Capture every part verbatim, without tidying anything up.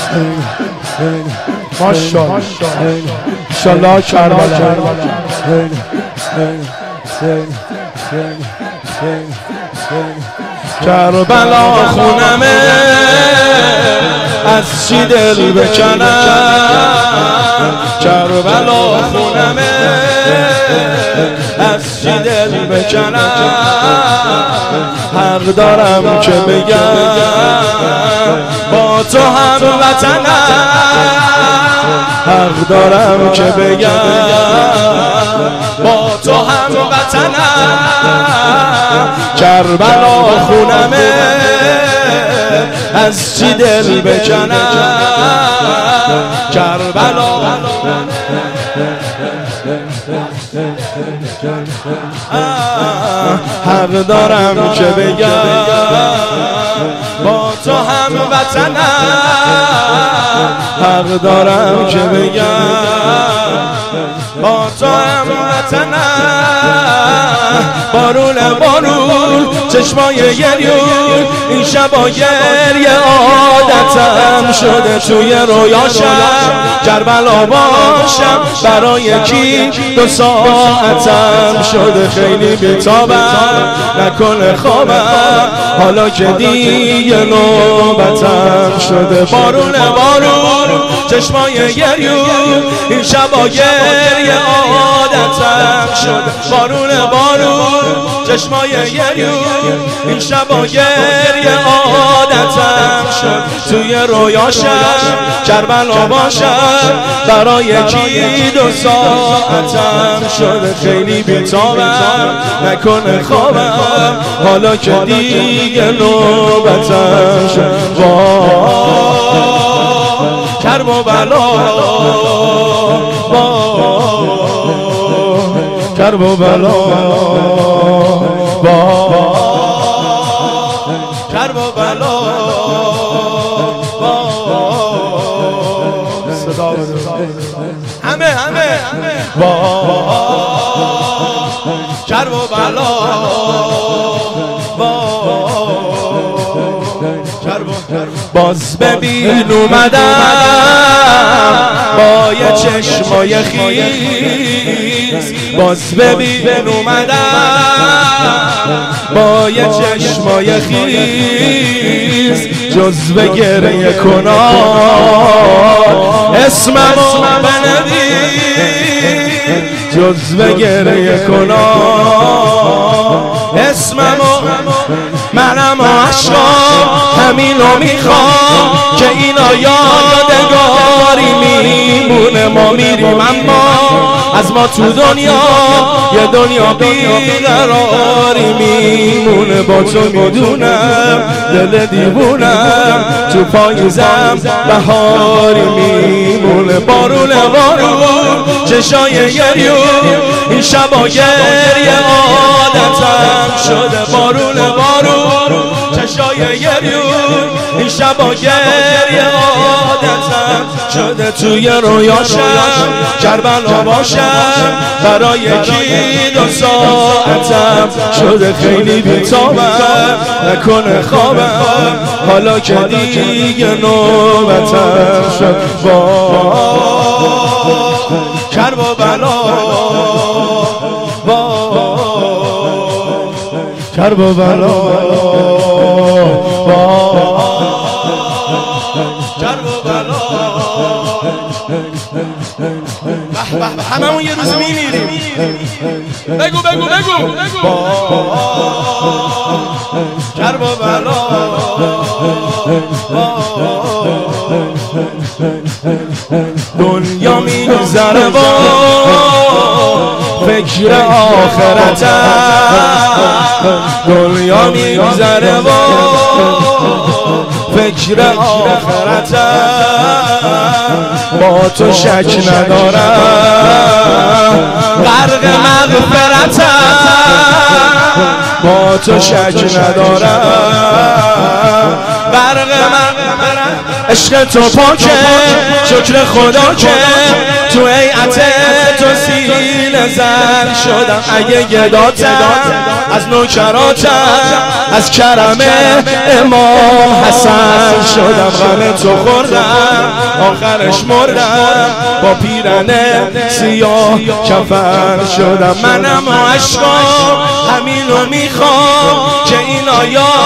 ماشاءالله انشالله کربلا کربلا خونمه از چی دل بکنم کربلا خونمه از چی دل بکنم حق دارم که بگم با تو هم وطنم حق دارم که بگم با تو هم وطنم کربلا خونمه از چی دل بکنم کربلا حق دارم که بگم با تو هم وطنم حق دارم که بگم با تو هم وطنم بارون بارون چشمای گریون این شبا گریه عادتم شده توی رویاشم کربلا باشم برای کی دو ساعتم شده خیلی بیتابم نکنه خوابم حالا که دیگه نوبتم شده بارون بارون چشمای گریون این شبا گریه عادتم شده بارون بارون چشمای گریون این شبا گریه عادتم شد توی رویاشم کربلا باشم برای کی دو ساعتم شده خیلی بیتابم نکنه خوابم حالا که دیگه نوبتم شد کربلا کربلا با کربلا صدا همه همه با کربلا با باز ببین اومدم با یه چشمای خیز باز ببین اومدم با یه چشمای خیز جزو گریه کنان اسممو بنویس جزو گریه کنان اسممو منم عشقا همینو میخوام که اینا یادگاری میمونه ما میریم اما از ما تو دنیا یه دنیا بیقراری میمونه با تو میدونم دل دیوونم تو پاییزم بهاری میمونه بارون بارون چشای گریون این شبا گریه عادتم شده بارون بارون چشای گریون این شبا گریه عادتم شده توی رویاشم کربلا باشم برای کی دو ساعتم شده خیلی بیتابم نکنه خوابم حالا که دیگه نوبتم شد با کربلا با کربلا با کربلا هممون یه روز میمیریم بگو بگو بگو کربلا دنیا میگذره با فکر آخرتم دنیا میگذره با فکر آخرتم با تو شک ندارم غرق مغفرتم با تو شک ندارم غرق مغفرتم عشق تو پاکه شکر خدا که تو هیئت تو سینه زن شدم. اگه گداتم از نوکراتم از کرم امام حسن شدم. غم تو خوردم آخرش مردم با پیرنه سیاه کفن شدم. منم و عشقام همینو میخوام که اینا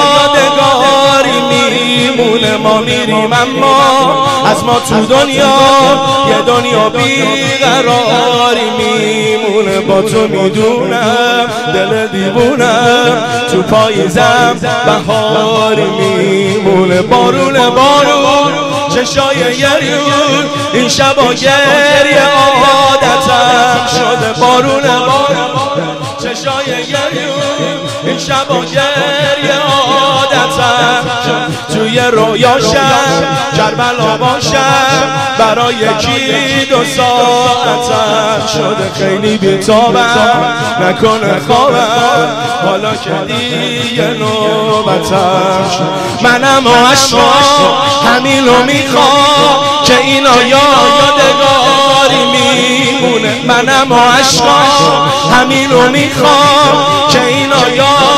یادگاری میمونه. ما میریم اما از ما تو دنیا یه دنیا بیقراری میمونه. با تو میدونم دل دیوونم تو پاییزم بهاری میمونه. بارون بارون چشای گریون این شبا گریه عادتم شده. بارون بارون چشای گریون این شبا گریه عادتم شده. توی رویاشم کربلا باشم برای یکی دو ساعتم شده. خیلی بیتابم نکنه خوابم حالا که دیگه نوبتم شد. منم و عشقام همینو میخوام که اینا یادگاری میمونه. منم و عشقام همینو میخوام که اینا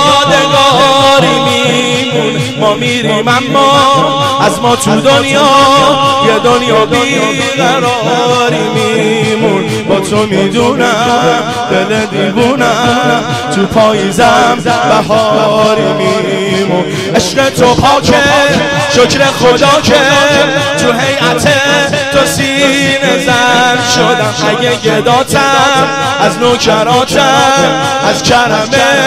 یادگاری میمونه. ما میریم اما از ما تو دنیا یه دنیا بیقراری میمون. با تو میدونم دل دیوونم تو پاییزم بهاری میمون. عشق تو پاکه شکر خدا که تو هیئت تو سینه زن شدم. اگه گداتم از نوکراتم از کرم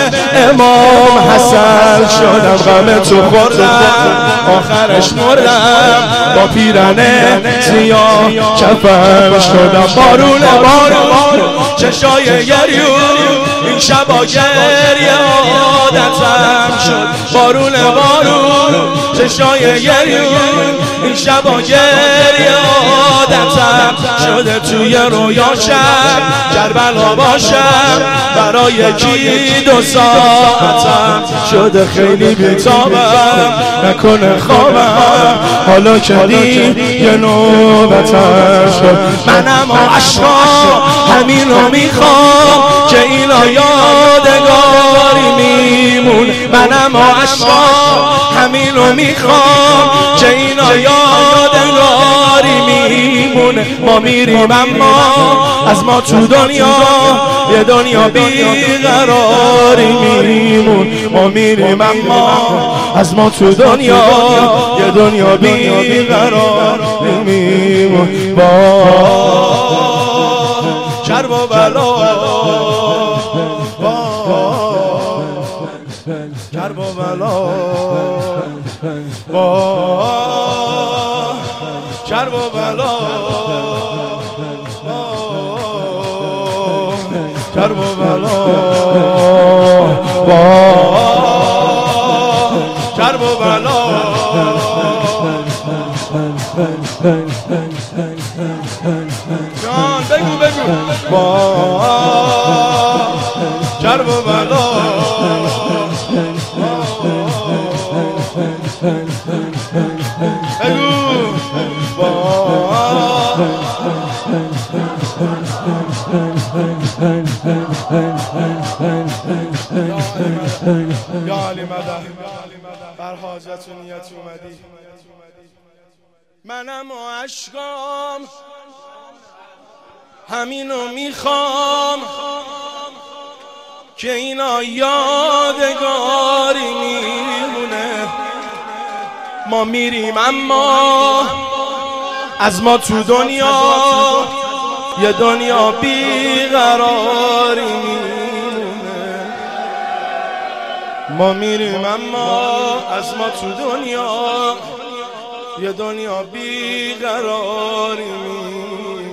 امام حسن شدم. غم تو خوردم آخرش مردم با پیرنه سیاه کفن شدم. بارون بارون چشای گریون این شبا گریه عادتم شد. بارون بارون چشای گریون این شبا گریه عادتم شده. توی رویاشم کربلا باشم برای یکی دو ساعتم شده. خیلی بیتابم نکنه خوابم حالا که دیگه نوبتم شد. منم و عشقام همینو میخوام که اینا یادگاری میمون. منم و عشقام همینو میخوام که اینا یادگاری میمونه. ما میریم اما از ما تو دنیا یه دنیا بیقراری میمون. ما میریم اما از ما تو دنیا یه دنیا بیقراری میمون. با کرب و بلا کرب و بلا با کرب و بلا کرب و بلا با کرب و بلا جان بگو بگو با کرب و بلا یا علی مدد بر حاجت و نیت اومدی. منم و عشقام همینو میخوام که اینا یادگاری میمونه. ما میریم اما از ما تو دنیا یه دنیا بیقراری میمونه. ما میریم اما از ما تو دنیا یه دنیا بیقراری میمونه.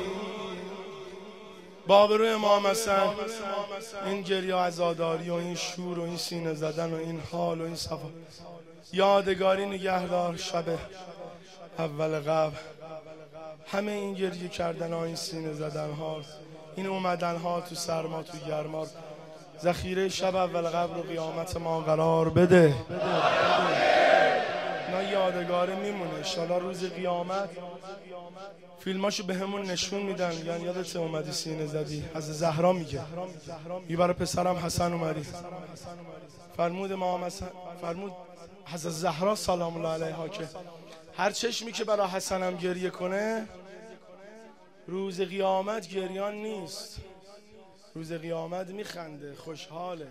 بابروی امام حسن این گریه عزاداری و این شور و این سینه زدن و این حال و این صفا یادگاری نگهدار. شب اول قبر همه این گریه کردن ها، این سینه زدن ها، این اومدن ها تو سرما تو گرما، ذخیره شب اول قبر و قیامت ما قرار بده. اینا یادگاره میمونه. انشالله روز قیامت فیلماشو به همون نشون میدن. یعنی یادت اومدی سینه زدی از زهرا میگه یه برای پسرم حسن اومدی فرمود امام حسن، فرمود حضرت زهرا سلام الله علیها که هر چشمی که برای حسنم گریه کنه روز قیامت گریان نیست، روز قیامت میخنده، خوشحاله.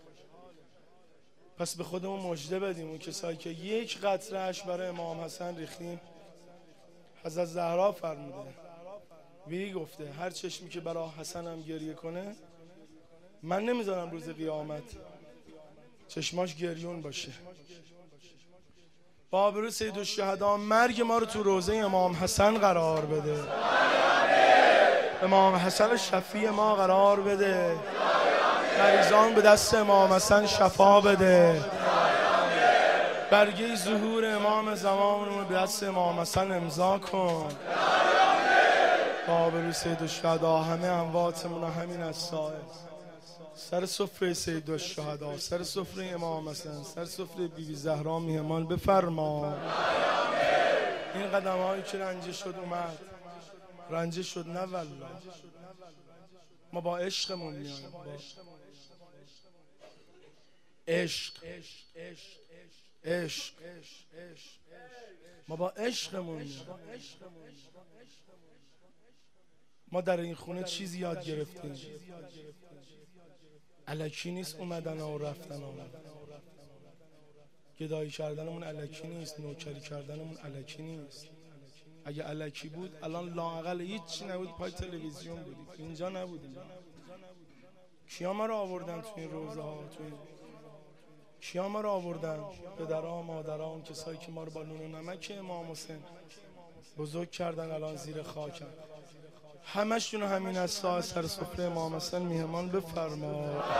پس به خودمون مژده بدیم اون کسایی که یک قطره اش برای امام حسن ریختیم. حضرت زهرا فرموده وی گفته هر چشمی که برای حسنم گریه کنه من نمیذارم روز قیامت چشماش گریون باشه. با آبرو سید الشهدا مرگ ما رو تو روزه امام حسن قرار بده، امام حسن شفیع ما قرار بده، مریضان به دست امام حسن شفا بده، برگه ظهور امام زمان رو به دست امام حسن امضا کن. با آبرو سید الشهدا همه امواتمون همین السائل سر سفره سید الشهدا، سر سفره امام حسن، سر سفره بی بی زهرا میهمان بفرما. این قدم هایی که رنجه شد اومد، رنجه شد نه والله، ما با عشقمون میایم، با عشق عشق ما با عشقمون میایم. ما در این خونه چیزی یاد گرفتیم، الکی نیست اومدن و رفتن ها، گدایی کردنمون الکی نیست، نوکری کردنمون الکی نیست. اگه الکی بود الان لااقل هیچی نبود، پای تلویزیون بودیم، اینجا نبودیم. کیا ما رو آوردن تو این روزه ها، تو این کیا ما رو آوردن؟ پدرها، مادرها، اون کسایی که ما رو با نون و نمک امام حسین بزرگ کردن الان زیر خاکن، همشون همین از سر سفره امام حسن میهمان بفرما.